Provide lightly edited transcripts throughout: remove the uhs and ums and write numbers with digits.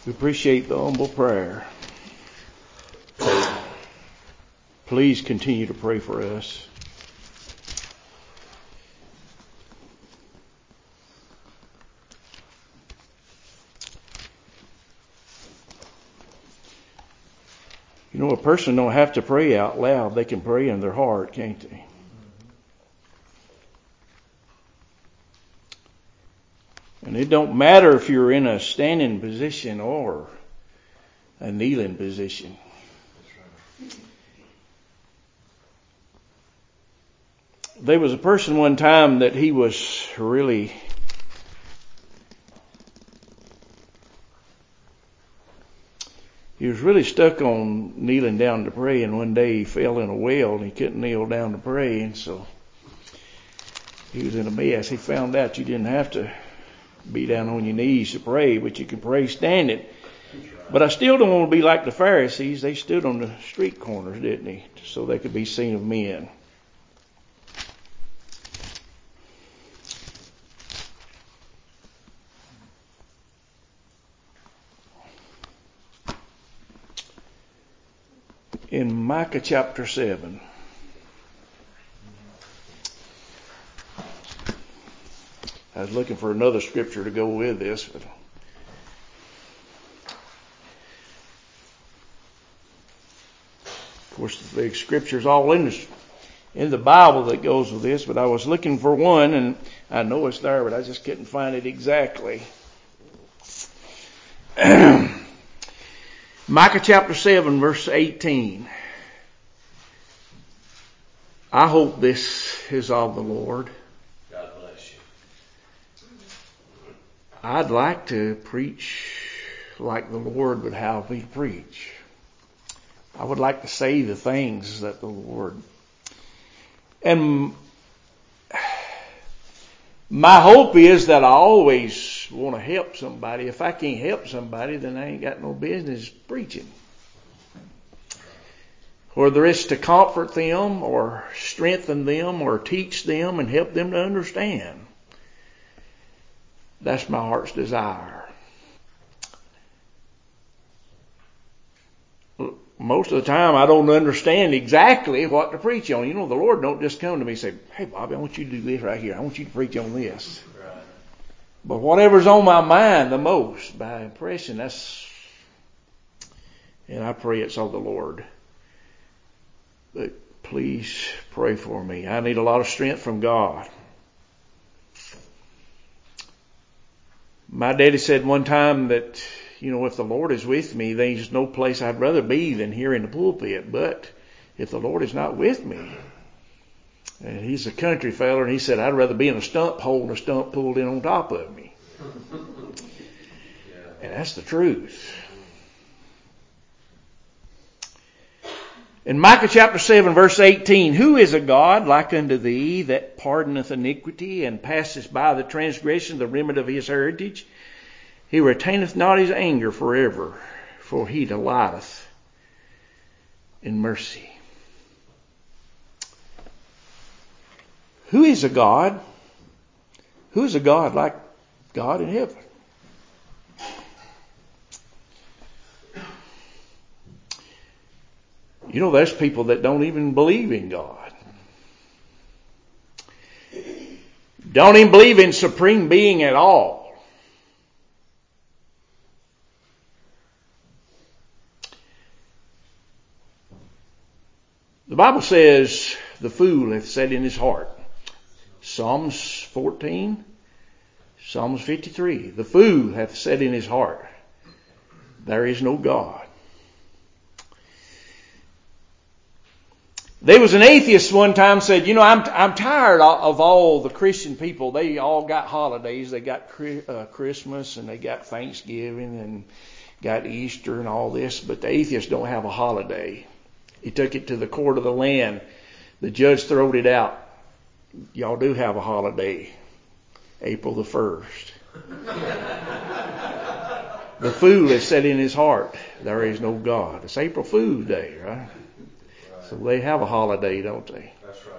We appreciate the humble prayer. Please continue to pray for us. You know, a person don't have to pray out loud. They can pray in their heart, can't they? And it don't matter if you're in a standing position or a kneeling position. There was a person one time that he was really stuck on kneeling down to pray, and one day he fell in a well and he couldn't kneel down to pray, and so he was in a mess. He found out you didn't have to be down on your knees to pray, but you can pray standing. But I still don't want to be like the Pharisees. They stood on the street corners, didn't they, so they could be seen of men. In Micah chapter 7, I was looking for another scripture to go with this, but of course the scripture's all in the Bible that goes with this, but I was looking for one, and I know it's there, but I just couldn't find it exactly. Micah chapter 7, verse 18. I hope this is of the Lord. God bless you. I'd like to preach like the Lord would have me preach. I would like to say the things that the Lord. And my hope is that I always want to help somebody. If I can't help somebody, then I ain't got no business preaching. Whether it's to comfort them or strengthen them or teach them and help them to understand. That's my heart's desire. Most of the time I don't understand exactly what to preach on. You know, the Lord don't just come to me and say, "Hey Bobby, I want you to do this right here. I want you to preach on this." Right. But whatever's on my mind the most, by impression, and I pray it's of the Lord. But please pray for me. I need a lot of strength from God. My daddy said one time that, you know, if the Lord is with me, there's no place I'd rather be than here in the pulpit. But if the Lord is not with me, and he's a country feller, and he said, I'd rather be in a stump hole than a stump pulled in on top of me. And that's the truth. In Micah chapter 7, verse 18, who is a God like unto thee that pardoneth iniquity and passeth by the transgression the remnant of his heritage? He retaineth not his anger forever, for he delighteth in mercy. Who is a God? Who is a God like God in heaven? You know, there's people that don't even believe in God. Don't even believe in supreme being at all. The Bible says the fool hath said in his heart. Psalms 14, Psalms 53. The fool hath said in his heart, there is no God. There was an atheist one time said, you know, I'm tired of all the Christian people. They all got holidays. They got Christmas and they got Thanksgiving and got Easter and all this, but the atheists don't have a holiday. He took it to the court of the land. The judge throwed it out. Y'all do have a holiday, April the 1st. The fool has said in his heart, there is no God. It's April Fool's Day, right? So they have a holiday, don't they? That's right.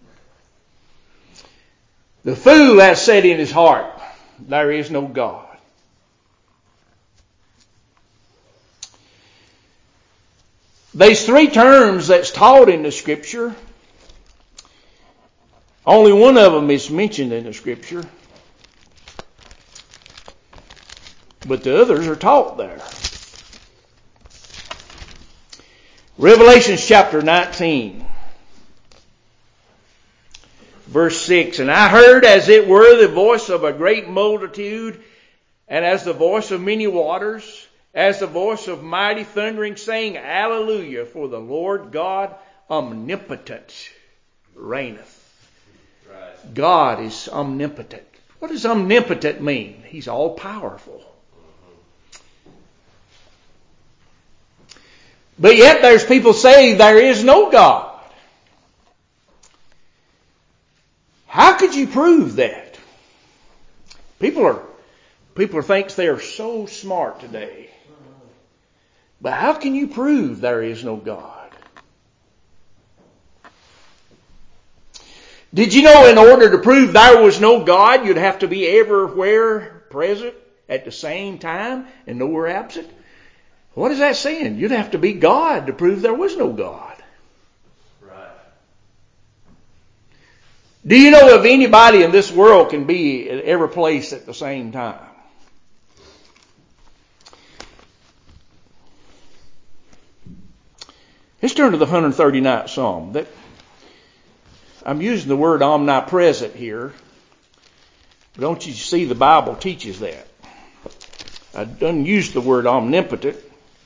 The fool has said in his heart, there is no God. There's three terms that's taught in the Scripture. Only one of them is mentioned in the Scripture. But the others are taught there. Revelation chapter 19. Verse 6. And I heard as it were the voice of a great multitude, and as the voice of many waters, as the voice of mighty thundering, saying, Alleluia, for the Lord God omnipotent reigneth. Right. God is omnipotent. What does omnipotent mean? He's all powerful. But yet there's people say there is no God. How could you prove that? People think they're so smart today. But how can you prove there is no God? Did you know in order to prove there was no God, you'd have to be everywhere present at the same time and nowhere absent? What is that saying? You'd have to be God to prove there was no God. Right. Do you know if anybody in this world can be at every place at the same time? Let's turn to the 139th Psalm. I'm using the word omnipresent here. Don't you see the Bible teaches that? I done use the word omnipotent.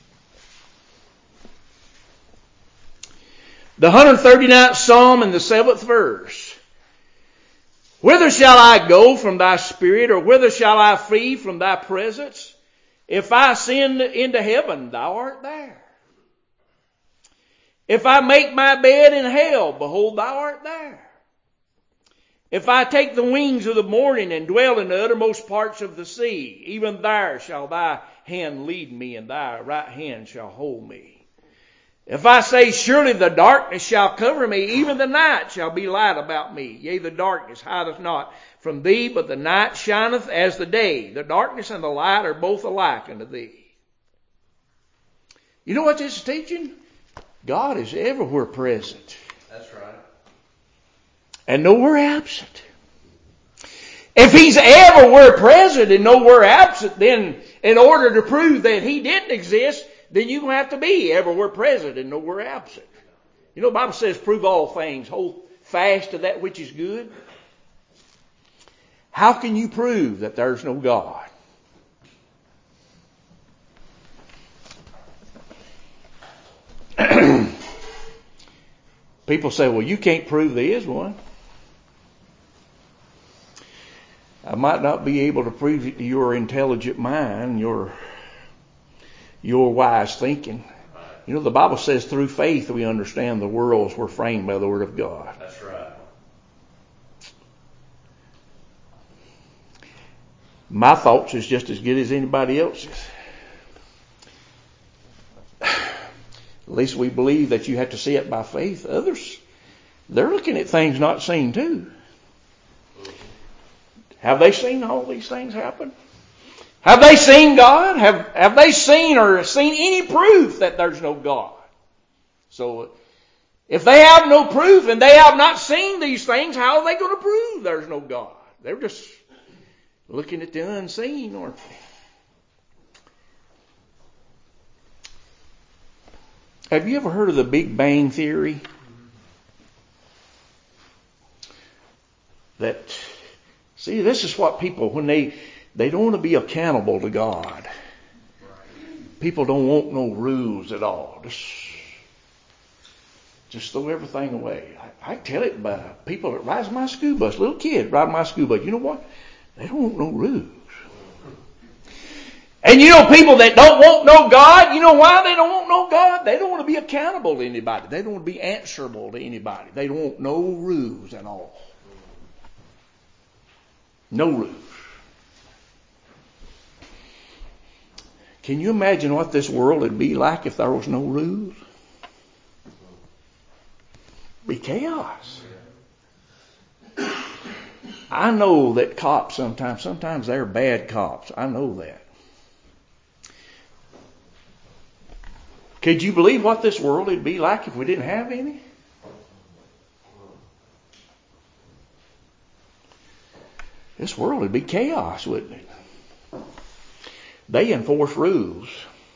The 139th Psalm and the 7th verse. Whither shall I go from thy spirit, or whither shall I flee from thy presence? If I ascend into heaven, thou art there. If I make my bed in hell, behold, thou art there. If I take the wings of the morning and dwell in the uttermost parts of the sea, even there shall thy hand lead me, and thy right hand shall hold me. If I say, surely the darkness shall cover me, even the night shall be light about me. Yea, the darkness hideth not from thee, but the night shineth as the day. The darkness and the light are both alike unto thee. You know what this is teaching? God is everywhere present. That's right. And nowhere absent. If He's everywhere present and nowhere absent, then in order to prove that He didn't exist, then you're going to have to be everywhere present and nowhere absent. You know, the Bible says, prove all things, hold fast to that which is good. How can you prove that there's no God? People say, well, you can't prove there is one. I might not be able to prove it to your intelligent mind, your wise thinking. You know, the Bible says through faith we understand the worlds were framed by the Word of God. That's right. My thoughts is just as good as anybody else's. At least we believe that you have to see it by faith. Others, they're looking at things not seen too. Have they seen all these things happen? Have they seen God? Have they seen any proof that there's no God? So if they have no proof and they have not seen these things, how are they going to prove there's no God? They're just looking at the unseen, aren't they? Have you ever heard of the Big Bang Theory? See, this is what people, when they don't want to be accountable to God. People don't want no rules at all. Just throw everything away. I tell it by people that rides my school bus, little kid riding my school bus. You know what? They don't want no rules. And you know people that don't want no God, you know why they don't want no God? They don't want to be accountable to anybody. They don't want to be answerable to anybody. They don't want no rules at all. No rules. Can you imagine what this world would be like if there was no rules? It'd be chaos. I know that cops sometimes they're bad cops. I know that. Could you believe what this world would be like if we didn't have any? This world would be chaos, wouldn't it? They enforce rules.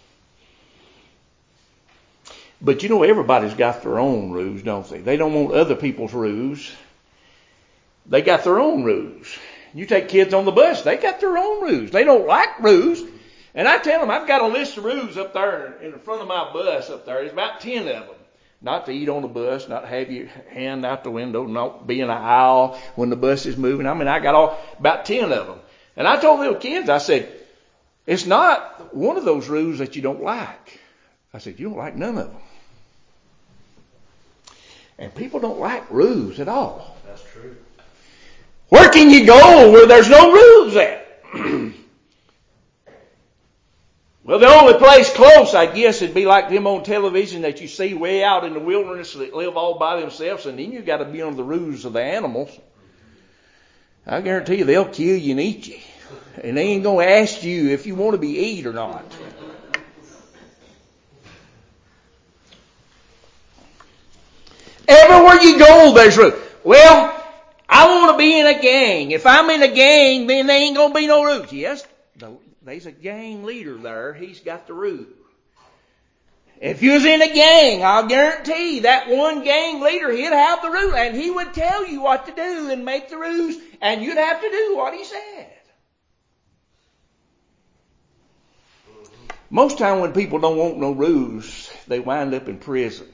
But you know, everybody's got their own rules, don't they? They don't want other people's rules. They got their own rules. You take kids on the bus, they got their own rules. They don't like rules. And I tell them, I've got a list of rules up there in the front of my bus up there. There's about 10 of them. Not to eat on the bus, not have your hand out the window, not be in an aisle when the bus is moving. I mean, I got about 10 of them. And I told little kids, I said, it's not one of those rules that you don't like. I said, you don't like none of them. And people don't like rules at all. That's true. Where can you go where there's no rules at? Well, the only place close, I guess, would be like them on television that you see way out in the wilderness that live all by themselves, and then you've got to be under the rules of the animals. I guarantee you they'll kill you and eat you. And they ain't going to ask you if you want to be eaten or not. Everywhere you go, there's rules. Well, I want to be in a gang. If I'm in a gang, then there ain't going to be no rules. Yes, there's a gang leader there. He's got the rule. If you was in a gang, I'll guarantee that one gang leader, he'd have the rule. And he would tell you what to do and make the rules. And you'd have to do what he said. Most time when people don't want no rules, they wind up in prison.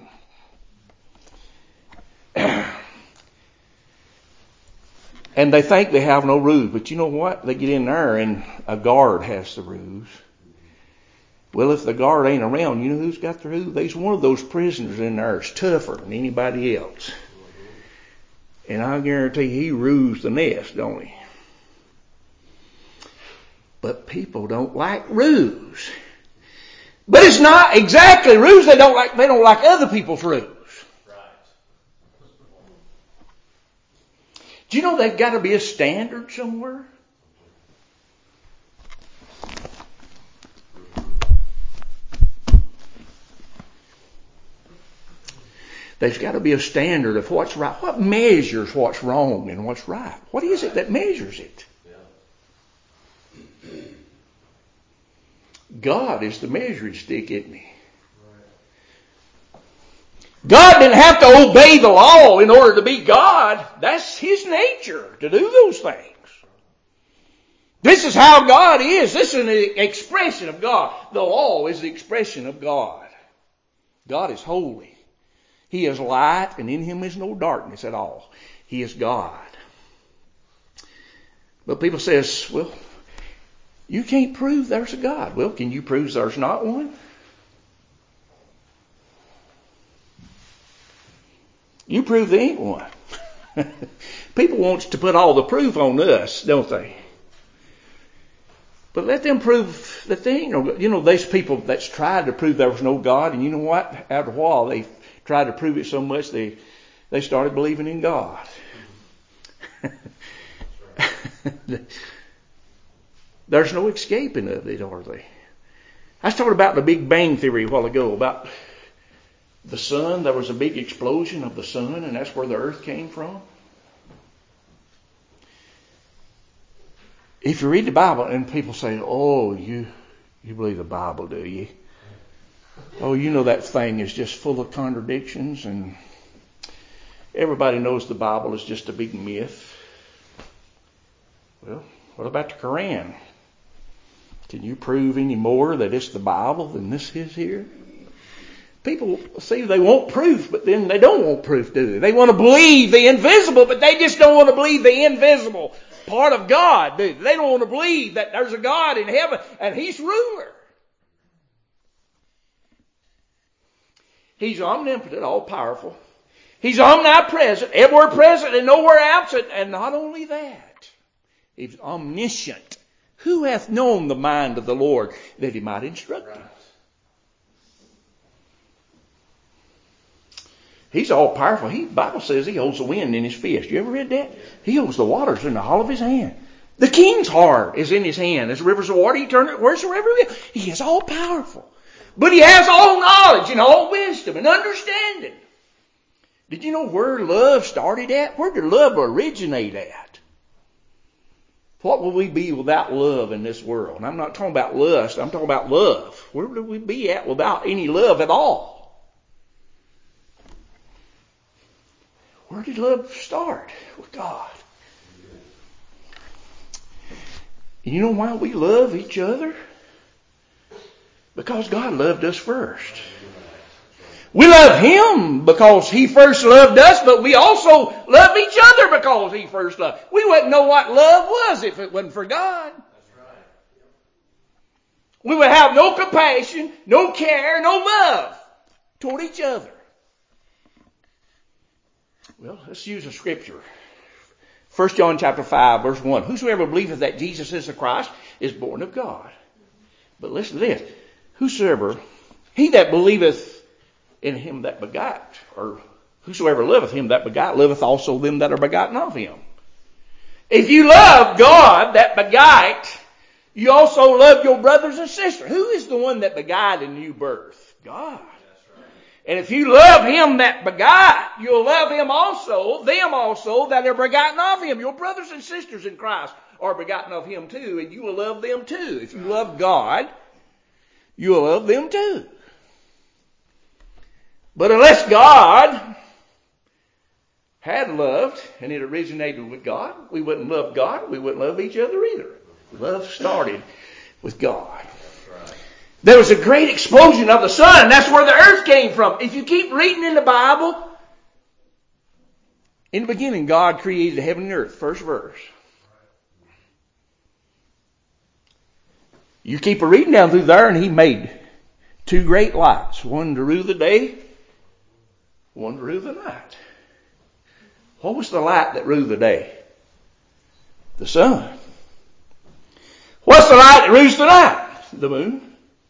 And they think they have no rules. But you know what? They get in there and a guard has the rules. Well, if the guard ain't around, you know who's got the rules? There's one of those prisoners in there that's tougher than anybody else. And I guarantee he rules the nest, don't he? But people don't like rules. But it's not exactly rules they don't like. They don't like other people's rules. Do you know they've got to be a standard somewhere? There's got to be a standard of what's right. What measures what's wrong and what's right? What is it that measures it? God is the measuring stick, isn't he? God didn't have to obey the law in order to be God. That's his nature to do those things. This is how God is. This is an expression of God. The law is the expression of God. God is holy. He is light, and in him is no darkness at all. He is God. But people say, well, you can't prove there's a God. Well, can you prove there's not one? You prove there ain't one. People want to put all the proof on us, don't they? But let them prove that they ain't no God. You know, there's people that's tried to prove there was no God, and you know what? After a while, they tried to prove it so much they started believing in God. There's no escaping of it, are they? I talked about the Big Bang Theory a while ago, about the sun. There was a big explosion of the sun, and that's where the earth came from. If you read the Bible, and people say, oh, you believe the Bible, do you? Oh, you know that thing is just full of contradictions, and everybody knows the Bible is just a big myth. Well, what about the Quran? Can you prove any more that it's the Bible than this is here? People see they want proof, but then they don't want proof, do they? They want to believe the invisible, but they just don't want to believe the invisible part of God, do they? They don't want to believe that there's a God in heaven and he's ruler. He's omnipotent, all-powerful. He's omnipresent, everywhere present and nowhere absent. And not only that, he's omniscient. Who hath known the mind of the Lord that he might instruct him? He's all-powerful. The Bible says he holds the wind in his fist. You ever read that? He holds the waters in the hollow of his hand. The king's heart is in his hand. As rivers of water, he turned it. Where's the river? He is all-powerful. But He has all knowledge and all wisdom and understanding. Did you know where love started at? Where did love originate at? What would we be without love in this world? And I'm not talking about lust, I'm talking about love. Where would we be at without any love at all? Where did love start? With God. You know why we love each other? Because God loved us first. We love Him because He first loved us, but we also love each other because He first loved. We wouldn't know what love was if it wasn't for God. We would have no compassion, no care, no love toward each other. Well, let's use a scripture. 1 John chapter 5, verse 1. Whosoever believeth that Jesus is the Christ is born of God. But listen to this. Whosoever, he that believeth in Him that begot, or whosoever liveth Him that begot, liveth also them that are begotten of Him. If you love God that begot, you also love your brothers and sisters. Who is the one that begot in new birth? God. And if you love Him that begot, you'll love Him also, them also that are begotten of Him. Your brothers and sisters in Christ are begotten of Him too, and you will love them too. If you love God, you will love them too. But unless God had loved, and it originated with God, we wouldn't love God, we wouldn't love each other either. Love started with God. There was a great explosion of the sun, and that's where the earth came from. If you keep reading in the Bible, in the beginning God created heaven and earth, first verse. You keep reading down through there, and He made two great lights, one to rule the day, one to rule the night. What was the light that ruled the day? The sun. What's the light that rules the night? The moon.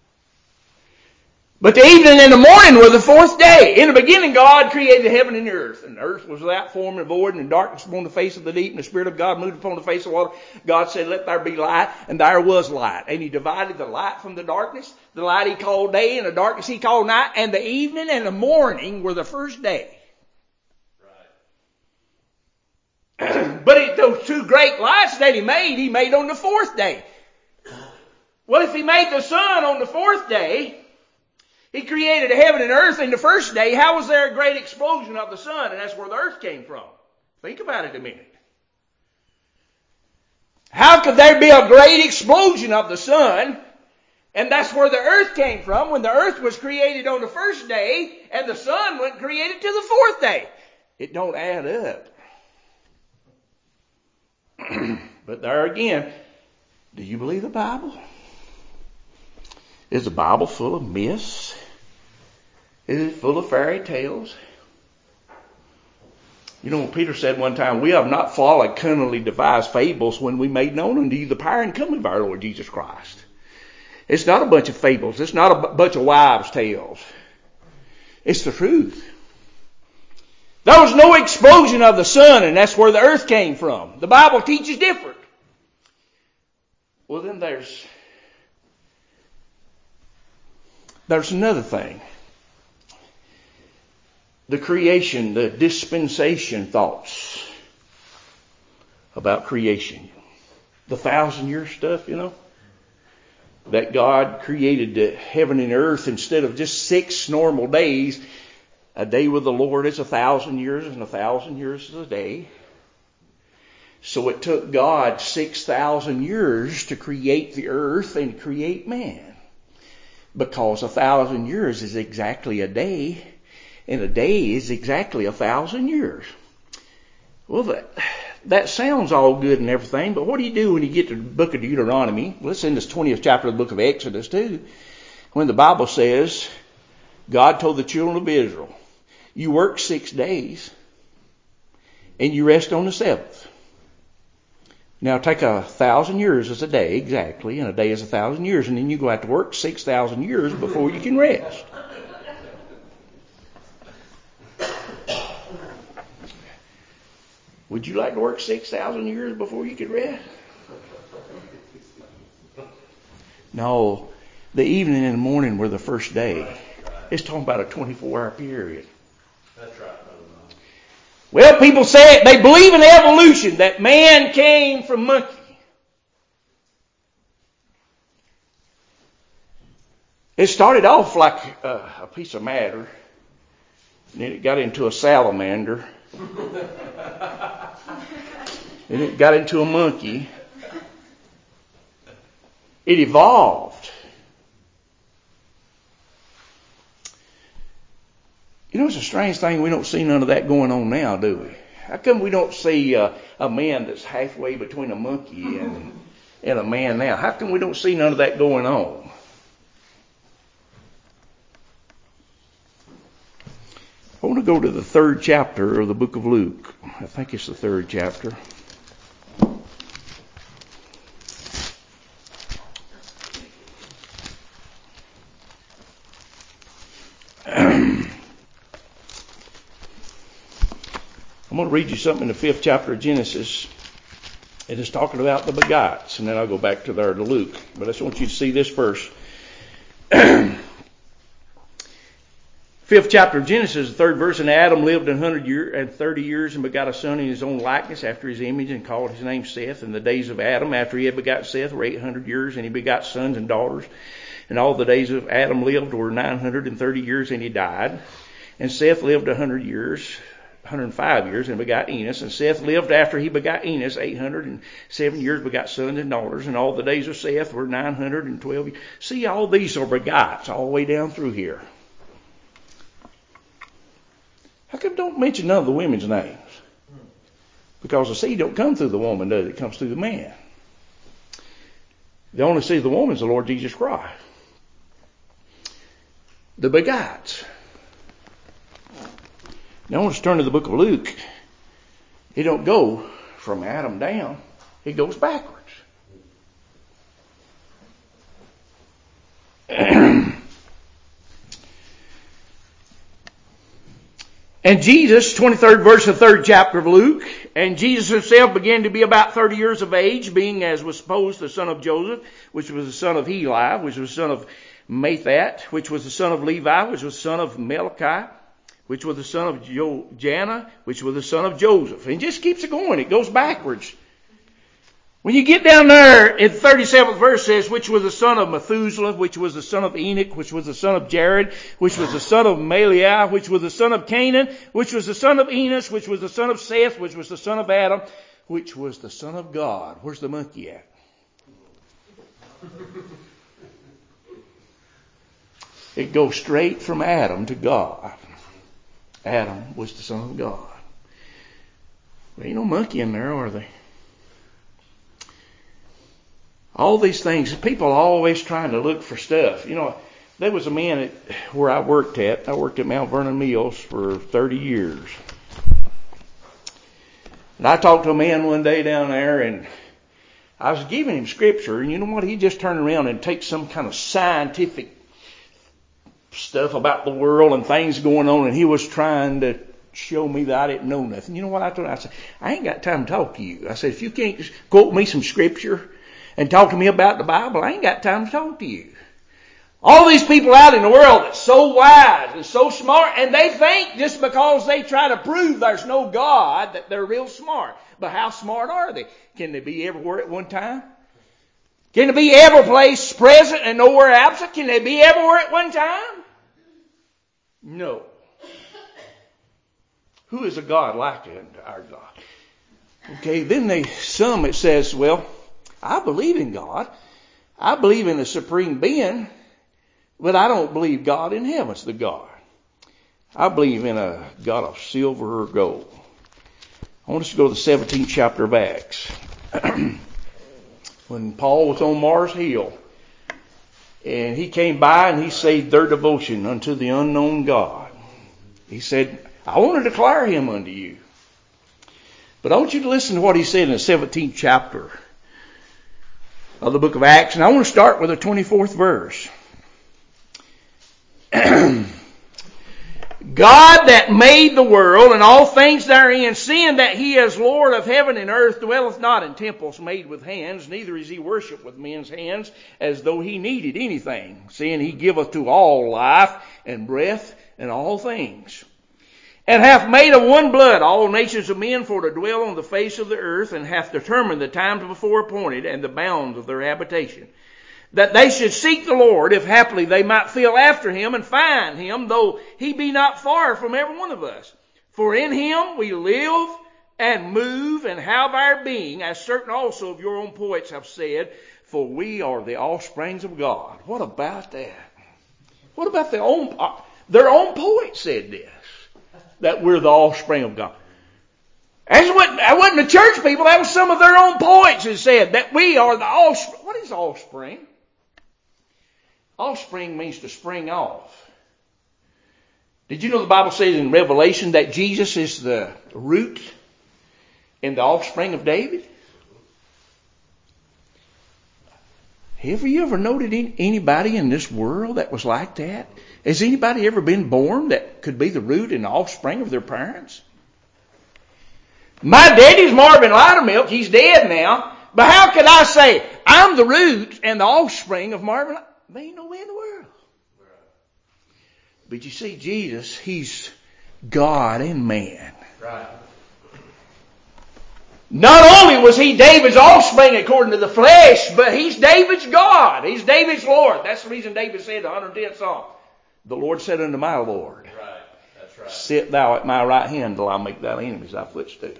But the evening and the morning were the fourth day. In the beginning God created the heaven and the earth. And the earth was without form and void, and darkness upon the face of the deep, and the Spirit of God moved upon the face of the water. God said, let there be light, and there was light. And He divided the light from the darkness. The light He called day, and the darkness He called night. And the evening and the morning were the first day. Right. But those two great lights that He made on the fourth day. Well, if He made the sun on the fourth day, He created heaven and earth in the first day. How was there a great explosion of the sun? And that's where the earth came from. Think about it a minute. How could there be a great explosion of the sun? And that's where the earth came from, when the earth was created on the first day and the sun wasn't created till the fourth day. It don't add up. But there again, do you believe the Bible? Is the Bible full of myths? Is it full of fairy tales? You know, Peter said one time, we have not followed cunningly devised fables when we made known unto you the power and coming of our Lord Jesus Christ. It's not a bunch of fables. It's not a bunch of wives' tales. It's the truth. There was no explosion of the sun, and that's where the earth came from. The Bible teaches different. Well, then there's another thing. The creation, the dispensation thoughts about creation. The 1,000-year stuff, you know. That God created the heaven and earth instead of just 6 normal days. A day with the Lord is 1,000 years, and 1,000 years is a day. So it took God 6,000 years to create the earth and create man. Because 1,000 years is exactly a day, and a day is exactly 1,000 years. Well, that sounds all good and everything, but what do you do when you get to the book of Deuteronomy? Well, it's in this 20th chapter of the book of Exodus too. When the Bible says, God told the children of Israel, you work 6 days, and you rest on the 7th. Now take 1,000 years as a day, exactly, and a day is 1,000 years, and then you go out to work 6,000 years before you can rest. Would you like to work 6,000 years before you could rest? No. the evening and the morning were the first day. It's talking about a 24-hour period. That's right. Well, people say they believe in evolution, that man came from monkey. It started off like a piece of matter, and then it got into a salamander, and it got into a monkey. It evolved. You know, it's a strange thing. We don't see none of that going on now, do we? How come we don't see a man that's halfway between a monkey and a man now? How come we don't see none of that going on? I want to go to the 3rd chapter of the book of Luke. I think it's the 3rd chapter. I'm going to read you something in the 5th chapter of Genesis. It is talking about the begots, and then I'll go back to Luke. But I just want you to see this first. 5th chapter of Genesis, the 3rd verse, and Adam lived 130 years and begot a son in his own likeness after his image and called his name Seth. And the days of Adam after he had begot Seth were 800 years, and he begot sons and daughters. And all the days of Adam lived were 930 years, and he died. And Seth lived 105 years, and begot Enos. And Seth lived after he begot Enos 807 years, begot sons and daughters. And all the days of Seth were 912 years. See, all these are begots all the way down through here. How come don't mention none of the women's names? Because the seed don't come through the woman, does it? It comes through the man. The only seed of the woman is the Lord Jesus Christ. The begots. Now I want to turn to the book of Luke. It don't go from Adam down. It goes backwards. And Jesus, 23rd verse of the 3rd chapter of Luke, and Jesus himself began to be about 30 years of age, being, as was supposed, the son of Joseph, which was the son of Heli, which was the son of Mathat, which was the son of Levi, which was the son of Melchi, which was the son of Janna, which was the son of Joseph. And it just keeps it going. It goes backwards. When you get down there, in the 37th verse says, which was the son of Methuselah, which was the son of Enoch, which was the son of Jared, which was the son of Maliah, which was the son of Canaan, which was the son of Enos, which was the son of Seth, which was the son of Adam, which was the son of God. Where's the monkey at? It goes straight from Adam to God. Adam was the son of God. There ain't no monkey in there, are they? All these things, people are always trying to look for stuff. You know, there was a man where I worked at. I worked at Mount Vernon Mills for 30 years. And I talked to a man one day down there, and I was giving him scripture. And you know what? He just turned around and takes some kind of scientific stuff about the world and things going on, and he was trying to show me that I didn't know nothing. You know what I told him? I said, I ain't got time to talk to you. I said, if you can't just quote me some scripture and talk to me about the Bible, I ain't got time to talk to you. All these people out in the world that's so wise and so smart, and they think just because they try to prove there's no God that they're real smart. But how smart are they? Can they be everywhere at one time? Can they be every place present and nowhere absent? Can they be everywhere at one time? No. Who is a God like our God? Okay, then it says, well, I believe in God. I believe in the supreme being, but I don't believe God in heaven's the God. I believe in a God of silver or gold. I want us to go to the 17th chapter of Acts. When Paul was on Mars Hill, and he came by and he said their devotion unto the unknown God. He said, I want to declare him unto you. But I want you to listen to what he said in the 17th chapter of the book of Acts. And I want to start with the 24th verse. God that made the world and all things therein, seeing that he is Lord of heaven and earth, dwelleth not in temples made with hands, neither is he worshipped with men's hands, as though he needed anything, seeing he giveth to all life and breath and all things. And hath made of one blood all nations of men for to dwell on the face of the earth, and hath determined the times before appointed and the bounds of their habitation, that they should seek the Lord, if haply they might feel after him and find him, though he be not far from every one of us. For in him we live and move and have our being, as certain also of your own poets have said, for we are the offsprings of God. What about that? What about their own poets said this, that we're the offspring of God? That wasn't the church people, that was some of their own poets who said that we are the offspring. What is offspring? Offspring means to spring off. Did you know the Bible says in Revelation that Jesus is the root and the offspring of David? Have you ever noted anybody in this world that was like that? Has anybody ever been born that could be the root and the offspring of their parents? My daddy's Marvin Loudermilk. He's dead now. But how could I say I'm the root and the offspring of Marvin? There ain't no way in the world. But you see, Jesus, he's God and man. Right. Not only was he David's offspring according to the flesh, but he's David's God. He's David's Lord. That's the reason David said in the 110th Psalm, the Lord said unto my Lord, right. That's right. Sit thou at my right hand till I make thy enemies thy footstool.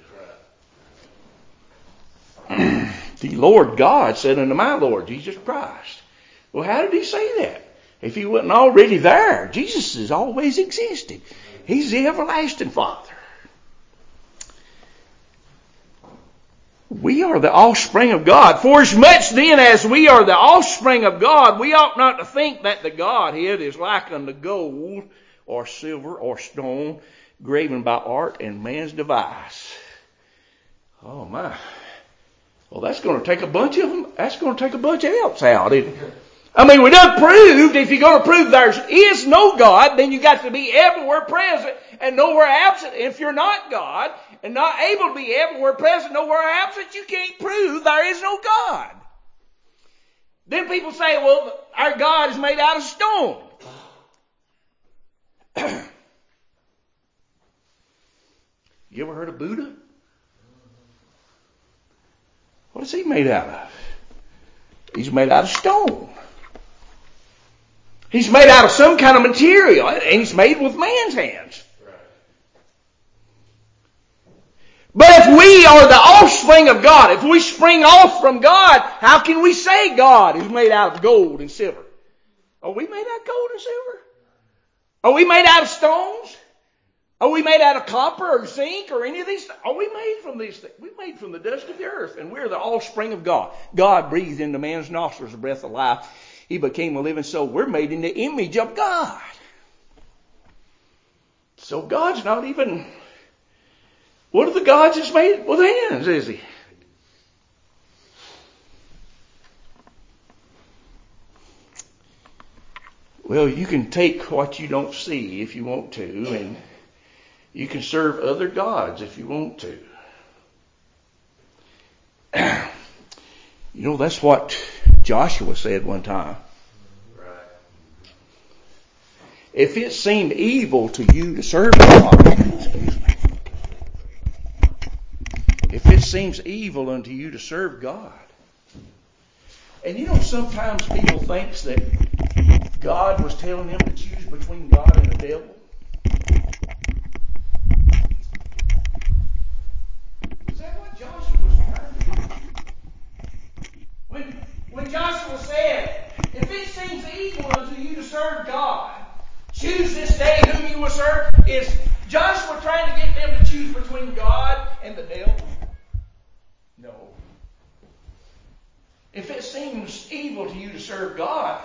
Right. The Lord God said unto my Lord, Jesus Christ. Well, how did he say that? If he wasn't already there, Jesus has always existed. He's the everlasting Father. We are the offspring of God. For as much then as we are the offspring of God, we ought not to think that the Godhead is like unto gold or silver or stone graven by art and man's device. Oh my. Well, that's going to take a bunch of them. That's going to take a bunch of else out, isn't it? I mean, we done proved, if you're going to prove there is no God, then you got to be everywhere present and nowhere absent. If you're not God and not able to be everywhere present, nowhere absent, you can't prove there is no God. Then people say, well, our God is made out of stone. You ever heard of Buddha? What is he made out of? He's made out of stone. He's made out of some kind of material, and he's made with man's hands. Right. But if we are the offspring of God, if we spring off from God, how can we say God is made out of gold and silver? Are we made out of gold and silver? Are we made out of stones? Are we made out of copper or zinc or any of these things? Are we made from these things? We're made from the dust of the earth, and we're the offspring of God. God breathed into man's nostrils the breath of life. He became a living soul. We're made in the image of God. So God's not even... What are the gods that's made with hands, is he? Well, you can take what you don't see if you want to, and you can serve other gods if you want to. You know, that's what Joshua said one time. Right. If it seemed evil to you to serve God, if it seems evil unto you to serve God. And you know, sometimes people think that God was telling them to choose between God and the devil. Is that what Joshua was trying to do? When Joshua said, if it seems evil unto you to serve God, choose this day whom you will serve, is Joshua trying to get them to choose between God and the devil? No. If it seems evil to you to serve God,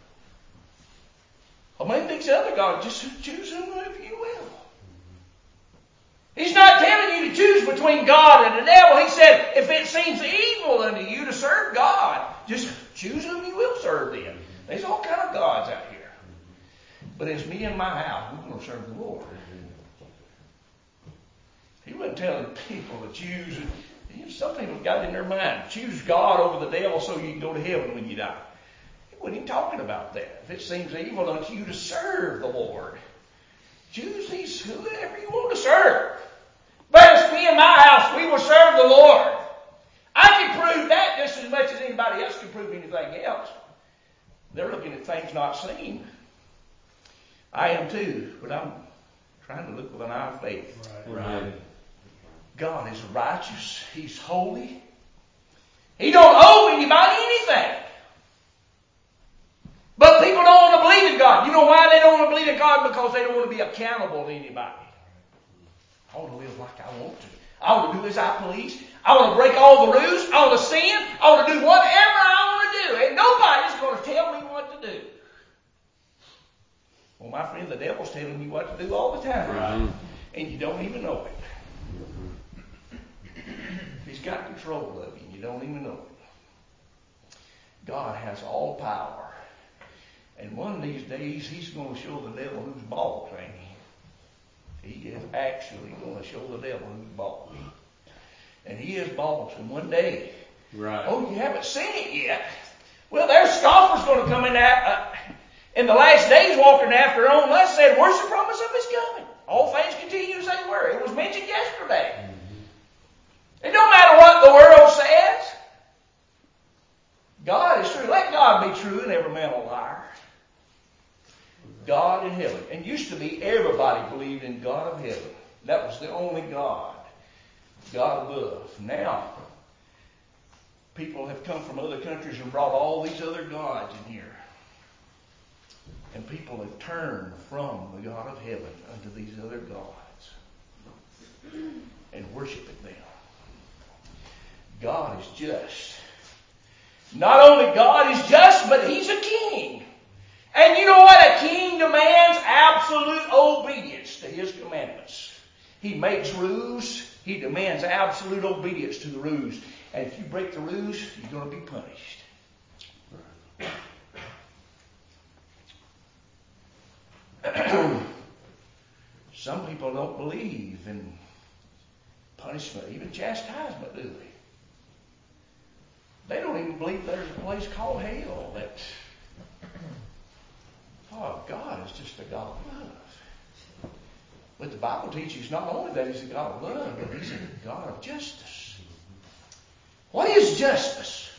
or maybe these other gods, just choose whoever you will. He's not telling you to choose between God and the devil. He said, if it seems evil unto you to serve God, just choose whom you will serve then. There's all kind of gods out here. But it's me and my house, we're going to serve the Lord. He wasn't telling people to choose. Some people got in their mind, choose God over the devil so you can go to heaven when you die. He wasn't even talking about that. If it seems evil unto you to serve the Lord, choose these whoever you want to serve. But it's me and my house, we will serve the Lord. I can prove that just as much as anybody else can prove anything else. They're looking at things not seen. I am too, but I'm trying to look with an eye of faith. Right. God is righteous. He's holy. He don't owe anybody anything. But people don't want to believe in God. You know why they don't want to believe in God? Because they don't want to be accountable to anybody. I want to live like I want to. I want to do as I please. I want to break all the rules. I want to sin. I want to do whatever I want to do. And nobody's going to tell me what to do. Well, my friend, the devil's telling you what to do all the time. Right. And you don't even know it. He's got control of you and you don't even know it. God has all power. And one of these days, he's going to show the devil who's boss, ain't he? He is actually going to show the devil who's boss. And he is boss. And one day, oh, you haven't seen it yet. Well, there's scoffers going to come in the last days walking after their own lust, said, where's the promise of his coming? All things continue as they were. It was mentioned yesterday. It don't matter what the world says. God is true. Let God be true and every man a liar. God in heaven. And used to be everybody believed in God of heaven. That was the only God. God above. Now, people have come from other countries and brought all these other gods in here. And people have turned from the God of heaven unto these other gods and worshiping them. God is just. Not only God is just, but he's a king. And you know what? A king demands absolute obedience to his commandments. He makes rules. He demands absolute obedience to the rules. And if you break the rules, you're going to be punished. Some people don't believe in punishment, even chastisement, do they? They don't even believe there's a place called hell. God is just a God of love. But the Bible teaches not only that he's a God of love, but he's a God of justice. What is justice?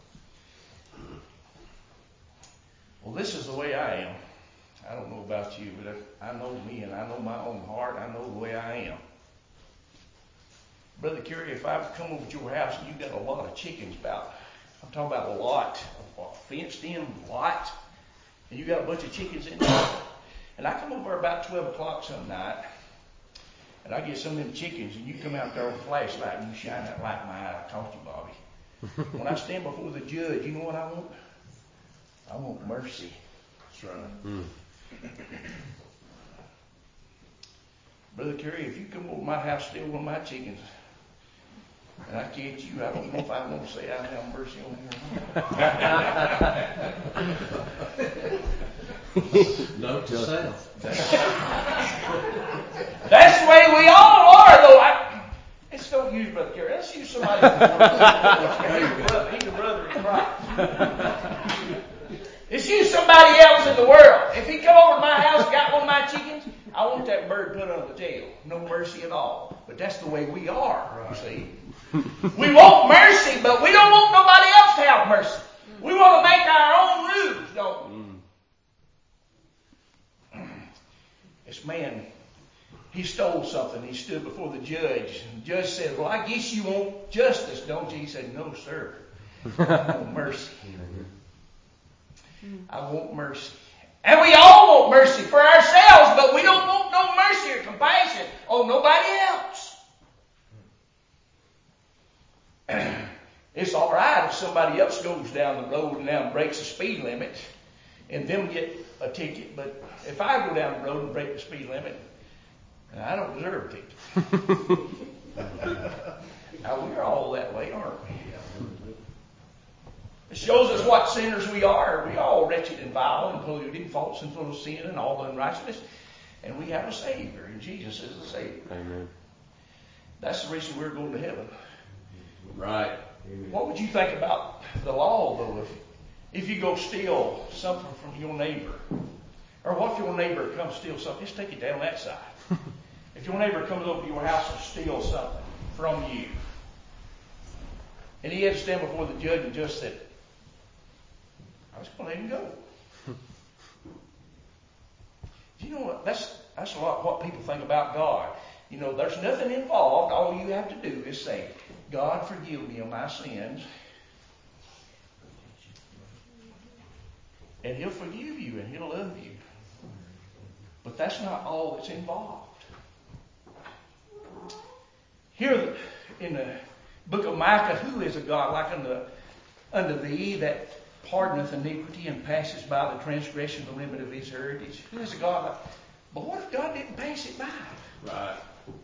Well, this is the way I am. I don't know about you, but I know me and I know my own heart. I know the way I am. Brother Curry, if I come over to your house and you've got a lot of chickens I'm talking about a lot, a fenced-in lot, and you got a bunch of chickens in there, and I come over about 12 o'clock some night, and I get some of them chickens, and you come out there with a flashlight, and you shine that light in my eye. I caught you, Bobby. When I stand before the judge, you know what I want? I want mercy. That's right. Brother Curry, if you come over to my house, steal one of my chickens, and I catch you, I don't know if I'm going to say I have mercy on you or not. Note to self. That's the way we all are, though. Let's don't use Brother Curry. Let's use somebody. He's a brother in Christ. Let's use somebody else in the world. If he come over to my house and got one of my chickens, I want that bird put under the tail. No mercy at all. But that's the way we are, you see. We want mercy, but we don't want nobody else to have mercy. We want to make our own rules, don't we? This man, he stole something. He stood before the judge. And the judge said, well, I guess you want justice, don't you? He said, no, sir. I want mercy. I want mercy. And we all want mercy for ourselves, but we don't want no mercy or compassion on nobody else. It's all right if somebody else goes down the road and now breaks the speed limit and them get a ticket, but if I go down the road and break the speed limit, I don't deserve a ticket. Now, we're all that way, aren't we? It shows us what sinners we are. We are all wretched and vile and polluted and false and full of sin and all unrighteousness. And we have a Savior, and Jesus is the Savior. Amen. That's the reason we're going to heaven. Right. What would you think about the law, though, if you go steal something from your neighbor? Or what if your neighbor comes steal something? Just take it down that side. If your neighbor comes over to your house and steals something from you, and he had to stand before the judge and just said, I was going to let him go. You know what? That's a lot what people think about God. You know, there's nothing involved. All you have to do is say, God, forgive me of my sins. And He'll forgive you and He'll love you. But that's not all that's involved. Here in the book of Micah, who is a God like unto thee that pardoneth iniquity and passes by the transgression of the limit of his heritage? Who is a God like? But what if God didn't pass it by? Right.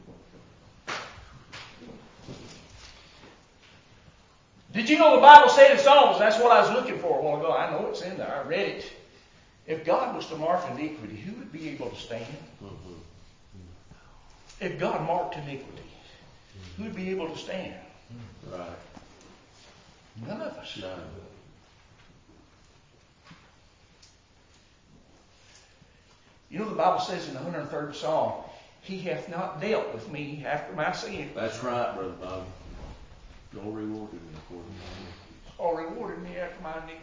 Did you know the Bible said in Psalms? That's what I was looking for a while ago. I know it's in there. I read it. If God was to mark iniquity, who would be able to stand? Mm-hmm. If God marked iniquity, who would be able to stand? Right. None of us. No. You know the Bible says in the 103rd Psalm, He hath not dealt with me after my sin. That's right, Brother Bob. Don't reward me according to my iniquities. Or rewarded me after my iniquities.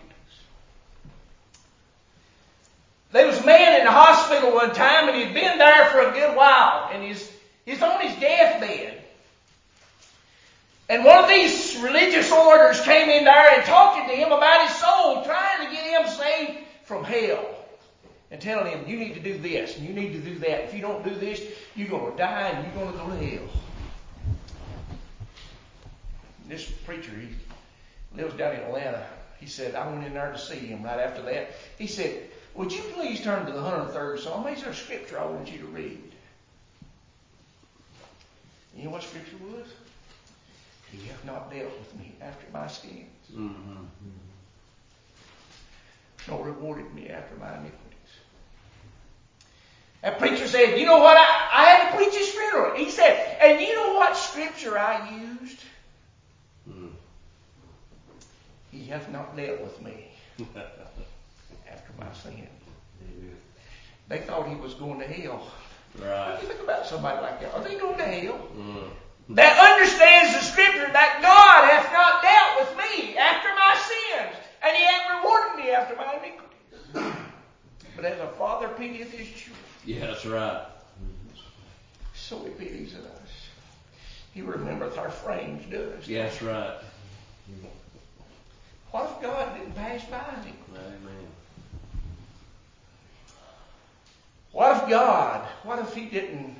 There was a man in the hospital one time, and he'd been there for a good while, and he's on his deathbed. And one of these religious orders came in there and talking to him about his soul, trying to get him saved from hell. And telling him, you need to do this, and you need to do that. If you don't do this, you're going to die, and you're going to go to hell. This preacher, he lives down in Atlanta. He said, I went in there to see him right after that. He said, would you please turn to the 103rd Psalm? There's a scripture I want you to read. You know what scripture was? He hath not dealt with me after my sins. Mm-hmm. Nor rewarded me after my iniquities. That preacher said, you know what? I had to preach his funeral. He said, and you know what scripture I used? He hath not dealt with me after my sin. They thought he was going to hell. Right. What do you think about somebody like that? Are they going to hell? Mm. That understands the scripture that God hath not dealt with me after my sins, and He hath rewarded me after my iniquities. But as a father pitieth his children, Yeah, that's right. so He pities us. He remembereth our frames dust. Yeah, that's right. What if God didn't pass by iniquity? Amen. What if He didn't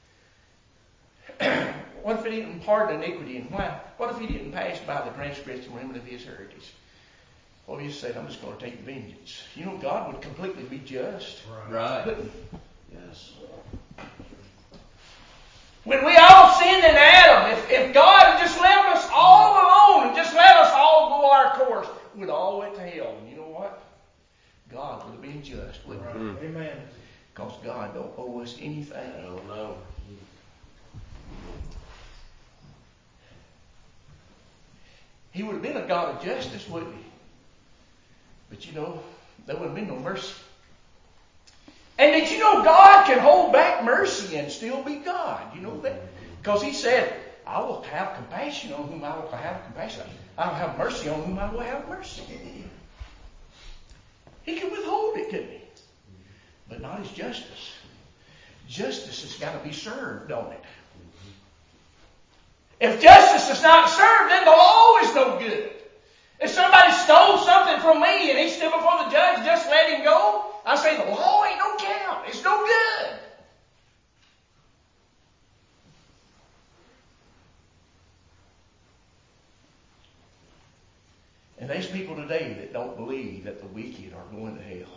pardon iniquity? And what if He didn't pass by the transgression limit of His heritage? Well, He said, I'm just going to take vengeance. You know, God would completely be just. Right. Couldn't He? Yes. When we all sinned in Adam, if God had just left us all alone and just let us all go our course, we'd all went to hell. And you know what? God would have been just, wouldn't He? Mm. Amen. Because God don't owe us anything. I don't know. He would have been a God of justice, wouldn't He? But you know, there would have been no mercy. And did you know God can hold back mercy and still be God? You know that? Because He said, I will have compassion on whom I will have compassion. I will have mercy on whom I will have mercy. He can withhold it, couldn't He? But not His justice. Justice has got to be served, don't it? If justice is not served, then the law is no good. If somebody stole something from me and he stood before the judge, just let him go, I say the law ain't no count. It's no good. And there's people today that don't believe that the wicked are going to hell.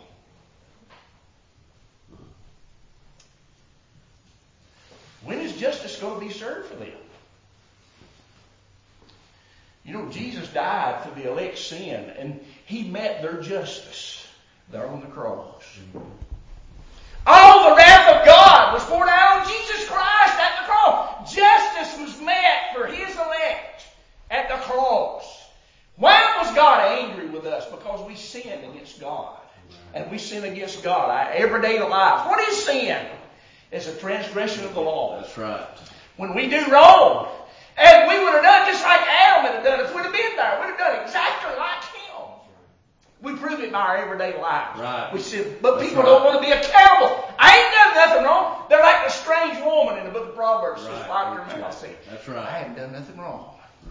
When is justice going to be served for them? You You know, Jesus died for the elect's sin, and He met their justice there on the cross. All the wrath of God was poured out on Jesus Christ at the cross. Justice was met for His elect at the cross. Why was God angry with us? Because we sinned against God. And we sin against God our everyday lives. What is sin? It's a transgression of the law. That's right. When we do wrong, and we would have done just like Adam had done if we'd have been there. We'd have done exactly like him. We prove it by our everyday lives. Right. We said, but people don't want to be accountable. I ain't done nothing wrong. They're like the strange woman in the book of Proverbs. Right. Just like her mouth said. That's right. I haven't done nothing wrong.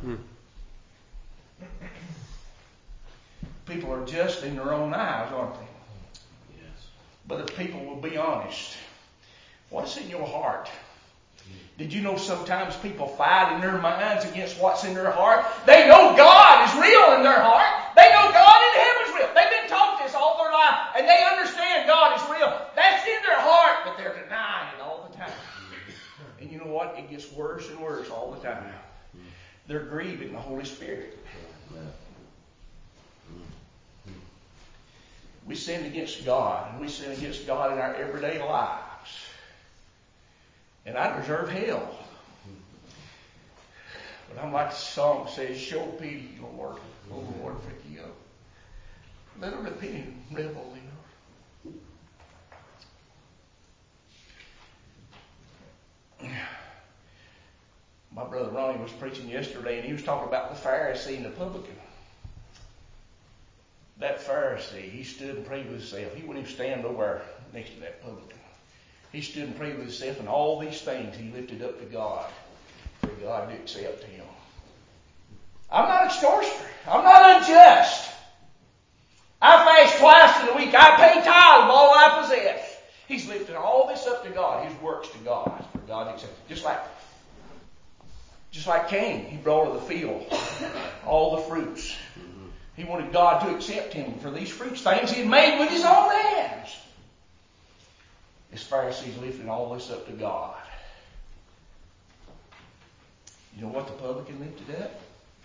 People are just in their own eyes, aren't they? Yes. But if people will be honest, what's in your heart? Did you know sometimes people fight in their minds against what's in their heart? They know God is real in their heart. They know God in heaven is real. They've been taught this all their life, and they understand God is real. That's in their heart, but they're denying it all the time. And you know what? It gets worse and worse all the time. They're grieving the Holy Spirit. We sin against God, and we sin against God in our everyday lives. And I deserve hell. But I'm like the song says, show pity, Lord. Oh, Lord, forgive. Let her repent and revel in her. My brother Ronnie was preaching yesterday, and he was talking about the Pharisee and the publican. That Pharisee, he stood and prayed with himself. He wouldn't even stand over next to that publican. He stood and prayed with himself, and all these things he lifted up to God for God to accept him. I'm not extortioner. I'm not unjust. I fast twice in a week. I pay tithe of all I possess. He's lifted all this up to God, his works to God, for God to accept. Just like Cain, he brought to the field all the fruits. He wanted God to accept him for these fruits, things he had made with his own hands. This Pharisee's lifting all this up to God. You know what the publican lifted up?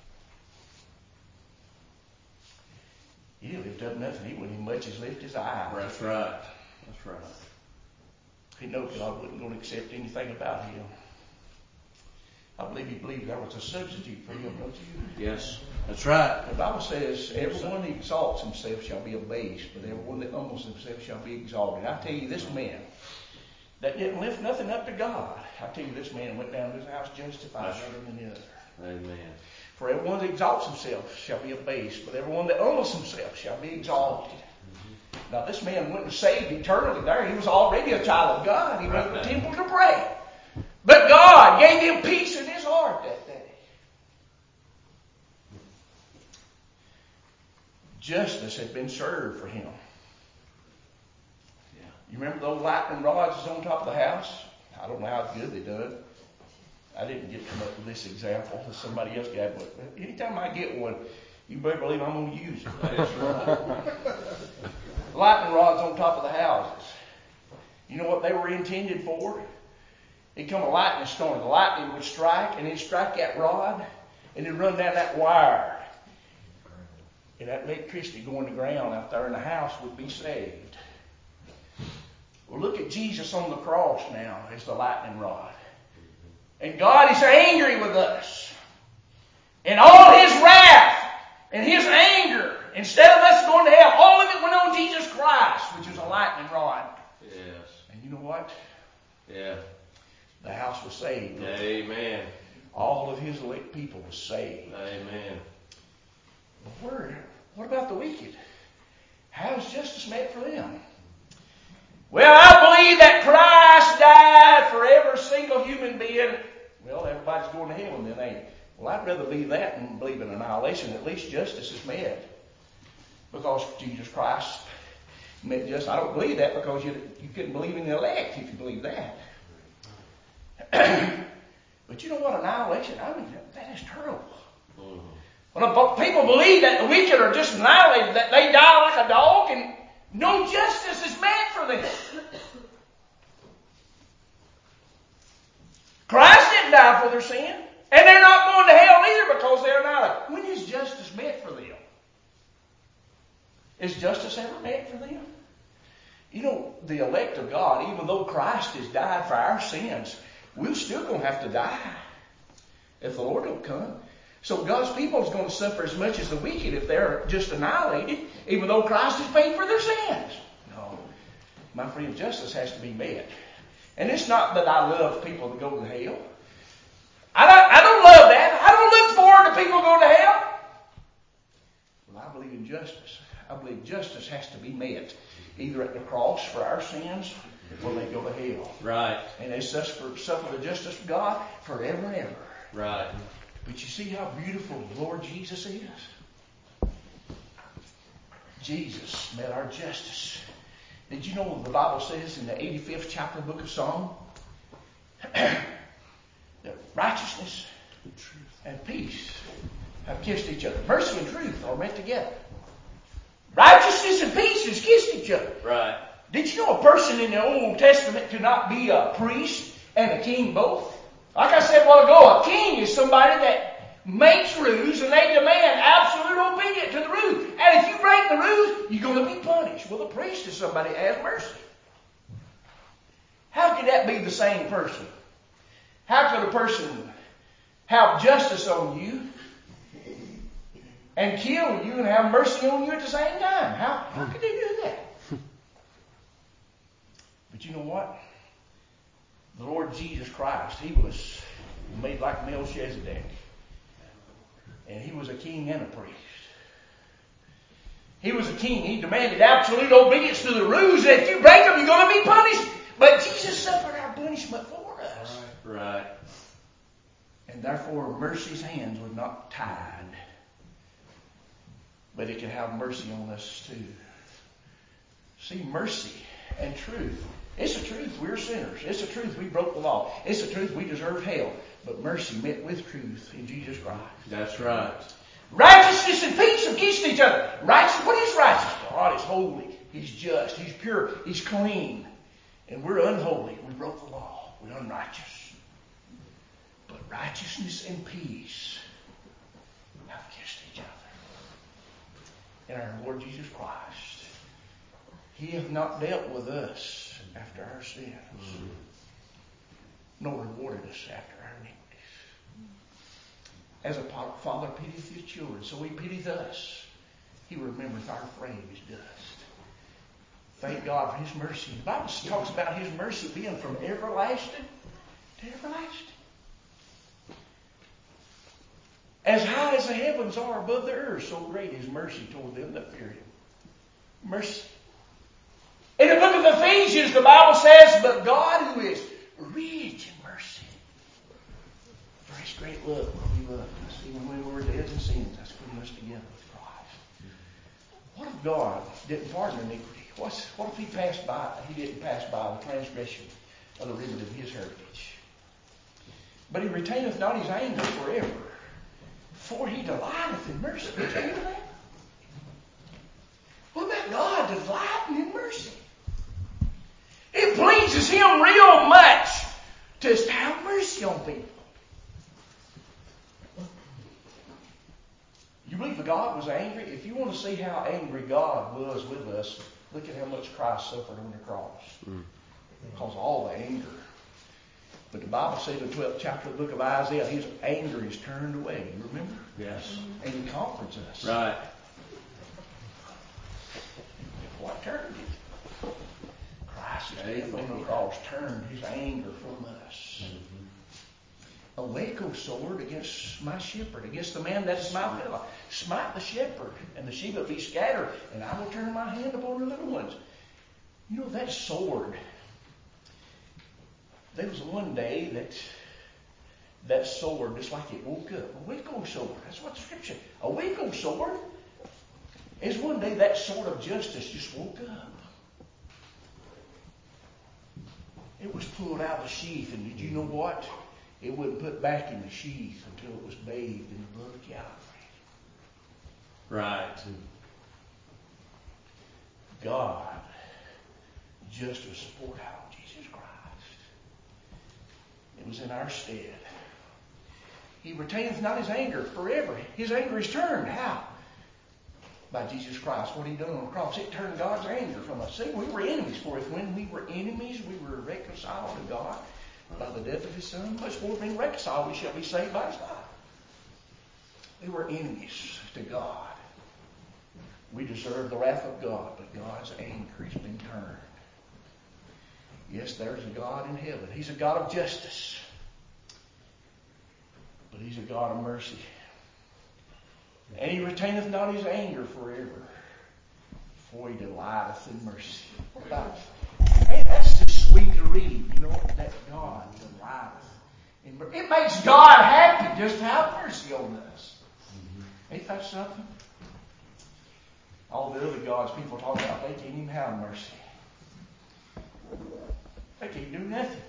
He didn't lift up nothing. He wouldn't even much as lift his eye. That's right. That's right. He knew God wasn't going to accept anything about him. I believe he believed there was a substitute for him, don't you? Yes, that's right. The Bible says, everyone that exalts himself shall be abased, but everyone that humbles himself shall be exalted. I tell you, this man that didn't lift nothing up to God, I tell you, this man went down to his house justified rather than the other. Amen. For everyone that exalts himself shall be abased, but everyone that humbles himself shall be exalted. Now, this man wouldn't saved eternally there. He was already a child of God. He went to the temple to pray. But God gave him peace in his heart that day. Justice had been served for him. Yeah. You remember those lightning rods on top of the house? I don't know how good they done it. I didn't get to come up with this example. Somebody else got one. But anytime I get one, you better believe I'm going to use it. That's right. Lightning rods on top of the houses. You know what they were intended for? It'd come a lightning storm. The lightning would strike, and it'd strike that rod, and it'd run down that wire. And that electricity going to the ground out there in the house would be saved. Well, look at Jesus on the cross now as the lightning rod. And God is angry with us. And all his wrath and his anger, instead of us going to hell, all of it went on Jesus Christ, which is a lightning rod. Yes. And you know what? Yeah. The house was saved. Amen. All of his elect people were saved. Amen. But what about the wicked? How is justice met for them? Well, I believe that Christ died for every single human being. Well, everybody's going to heaven then, ain't it? Well, I'd rather believe that than believe in annihilation. At least justice is met. Because Jesus Christ met justice. I don't believe that because you couldn't believe in the elect if you believe that. But you know what? Annihilation, I mean, that is terrible. When people believe that the wicked are just annihilated, that they die like a dog and no justice is met for them. Christ didn't die for their sin. And they're not going to hell either because they're annihilated. When is Is justice ever met for them? You know, the elect of God, even though Christ has died for our sins, we're still going to have to die if the Lord don't come. So God's people is going to suffer as much as the wicked if they're just annihilated, even though Christ has paid for their sins. No. My friend, justice has to be met. And it's not that I love people to go to hell. I don't love that. I don't look forward to people going to hell. Well, I believe in justice. I believe justice has to be met, either at the cross for our sins or they go to hell. Right. And they suffer the justice of God forever and ever. Right. But you see how beautiful the Lord Jesus is? Jesus met our justice. Did you know what the Bible says in the 85th chapter of the book of Psalm? That righteousness and peace have kissed each other. Mercy and truth are met together. Righteousness and peace has kissed each other. Right. Did you know a person in the Old Testament could not be a priest and a king both? Like I said a while ago, a king is somebody that makes rules and they demand absolute obedience to the rules. And if you break the rules, you're going to be punished. Well, the priest is somebody that has mercy. How could that be the same person? How could a person have justice on you and kill you and have mercy on you at the same time? How could they do that? But you know what? The Lord Jesus Christ, He was made like Melchizedek. And He was a king and a priest. He was a king. He demanded absolute obedience to the rules. That if you break them, you're going to be punished. But Jesus suffered our punishment for us. Right. And therefore, mercy's hands were not tied. But it can have mercy on us too. See, mercy and truth. It's the truth we're sinners. It's the truth we broke the law. It's the truth we deserve hell. But mercy met with truth in Jesus Christ. That's right. Righteousness and peace have kissed each other. What is righteous? God is holy. He's just. He's pure. He's clean. And we're unholy. We broke the law. We're unrighteous. But righteousness and peace have kissed each other. In our Lord Jesus Christ. He hath not dealt with us after our sins, nor rewarded us after our iniquities. As a father pityeth his children, so He pityeth us. He remembereth our frame as dust. Thank God for His mercy. The Bible talks about His mercy being from everlasting to everlasting. As high as the heavens are above the earth, so great is mercy toward them that fear Him. Mercy. In the book of Ephesians, the Bible says, but God who is rich in mercy, for His great love, He loved us, even when we were dead in sins, that's putting us together with Christ. What if God didn't pardon iniquity? What if He didn't pass by the transgression of the remnant of His heritage? But He retaineth not His anger forever, for He delighteth in mercy. Did you hear that? What about God delighting in mercy? It pleases Him real much to have mercy on people. You believe that God was angry? If you want to see how angry God was with us, look at how much Christ suffered on the cross. Because of all the anger. But the Bible said in the 12th chapter of the book of Isaiah, His anger is turned away. You remember? Yes. And He comforts us. Right. What turned it? Christ's death on the cross turned His anger from us. Awake, O sword, against my shepherd, against the man that is my fellow. Smite the shepherd, and the sheep will be scattered, and I will turn my hand upon the little ones. You know, that sword, there was one day that sword, just like it woke up. Awake, O sword. That's what the scripture said. Awake, O sword. Is one day that sword of justice just woke up. It was pulled out of the sheath, and did you know what? It wasn't put back in the sheath until it was bathed in the blood of Calvary. Right. God justice poured out on Jesus Christ. It was in our stead. He retaineth not His anger forever. His anger is turned. How? by Jesus Christ, what He done on the cross. It turned God's anger from us. See, we were enemies for it. When we were enemies, we were reconciled to God by the death of His Son. Much more being reconciled, we shall be saved by His life. We were enemies to God. We deserve the wrath of God, but God's anger has been turned. Yes, there's a God in heaven. He's a God of justice. But He's a God of mercy. And He retaineth not His anger forever, for He delighteth in mercy. What about it? Hey, that's just sweet to read. You know, that God delighteth in mercy. It makes God happy just to have mercy on us. Ain't that something? All the other gods people talk about, they can't even have mercy. They can't do nothing.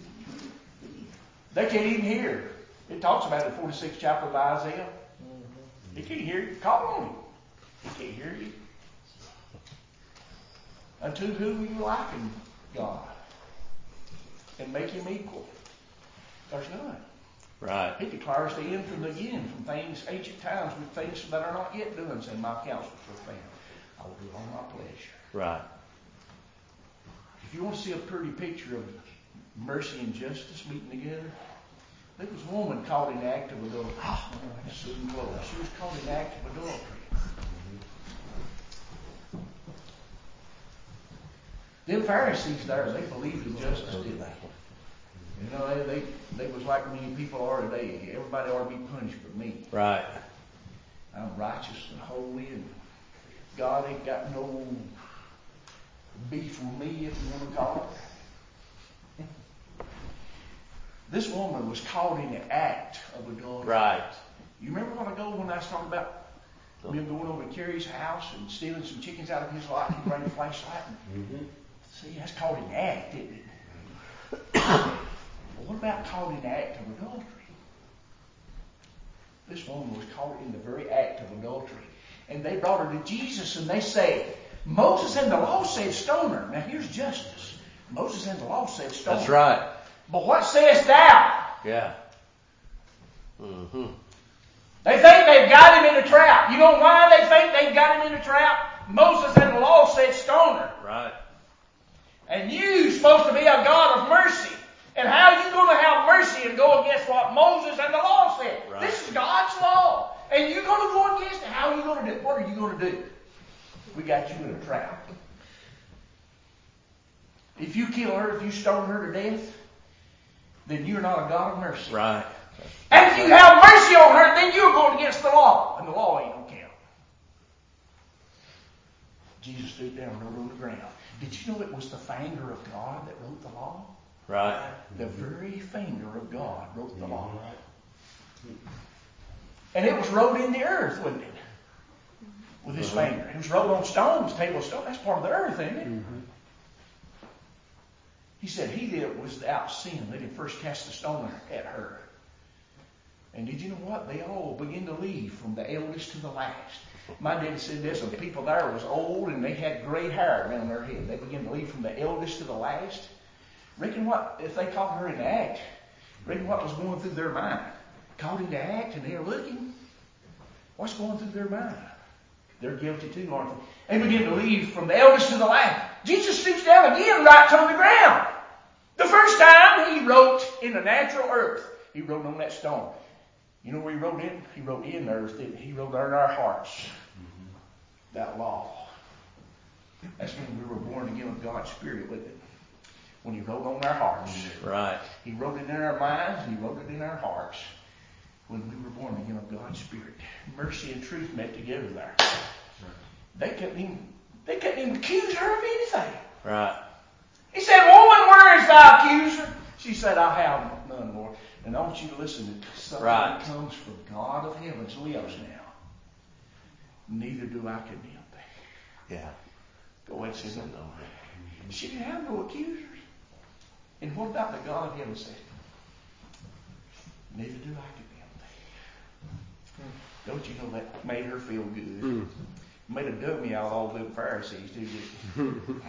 They can't even hear. It talks about it in the 46th chapter of Isaiah. He can't hear you. Call on Him. He can't hear you. Unto whom you liken God and make Him equal? There's none. Right. He declares the end from the beginning, from things, ancient times, with things that are not yet done, saying, my counsel shall stand. I will do it on my pleasure. Right. If you want to see a pretty picture of mercy and justice meeting together, there was a woman caught in the act of adultery. Soon close. She was caught in the act of adultery. Them Pharisees there, they believed in justice, didn't they? You know, they was like many people are today. Everybody ought to be punished but me. Right. I'm righteous and holy, and God ain't got no beef with me, if you want to call it. This woman was caught in the act of adultery. Right. You remember when I was talking about me going over to Kerry's house and stealing some chickens out of his lot? He brought a flashlight. See, that's called an act, isn't it? But what about caught in the act of adultery? This woman was caught in the very act of adultery. And they brought her to Jesus and they say, Moses and the law said stone her. Now here's justice. Moses and the law said stone her. That's right. But what sayest thou? Yeah. Mm-hmm. They think they've got him in a trap. You know why they think they've got him in a trap? Moses and the law said stone her. Right. And you're supposed to be a God of mercy. And how are you going to have mercy and go against what Moses and the law said? Right. This is God's law. And you're going to go against it. How are you going to do it? What are you going to do? We got you in a trap. If you kill her, if you stone her to death, then you're not a God of mercy. Right. And if you have mercy on her, then you're going against the law. And the law ain't going to count. Jesus stood down and wrote on the ground. Did you know it was the finger of God that wrote the law? Right. The very finger of God wrote the law. And it was wrote in the earth, wasn't it? With his finger. It was wrote on stones, table of stone. That's part of the earth, isn't it? Mm-hmm. He said, he that was without sin, let him first cast the stone at her. And did you know what? They all began to leave, from the eldest to the last. My daddy said this, some people there was old and they had gray hair around their head. They began to leave from the eldest to the last. Reckon what, if they caught her in the act, reckon what was going through their mind? Caught in the act and they're looking. What's going through their mind? They're guilty too, aren't they? They begin to leave from the eldest to the last. Jesus stoops down again and writes on the ground. The first time he wrote in the natural earth. He wrote on that stone. You know where he wrote in? He wrote in the earth. He wrote in our hearts. That law. That's when we were born again of God's Spirit, wasn't it? When he wrote on our hearts. Right. He wrote it in our minds. He wrote it in our hearts. When we were born again of God's Spirit. Mercy and truth met together there. They couldn't even accuse her of anything. Right. He said, woman, where is thy accuser? She said, I have none, Lord. And I want you to listen to something that comes from God of heaven's lips now. Neither do I condemn thee. Yeah. Go ahead and say no. She didn't have no accusers. And what about the God of heaven said? Neither do I condemn thee. Don't you know that made her feel good? Made a dummy out of all them Pharisees, didn't it?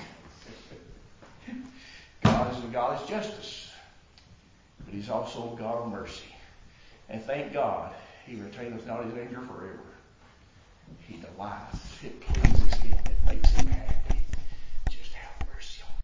God is a God of justice. But he's also a God of mercy. And thank God, he retaineth not his anger forever. He delights. It pleases him. It makes him happy.